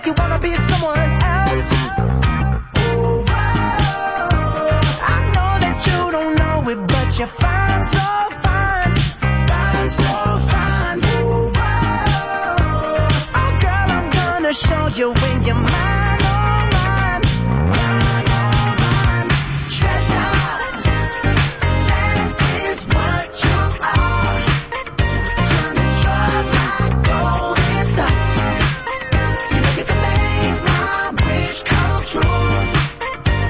like you wanna be someone else. I know that you don't know it, but you're fine, so fine, fine, so fine. Oh girl, I'm gonna show you.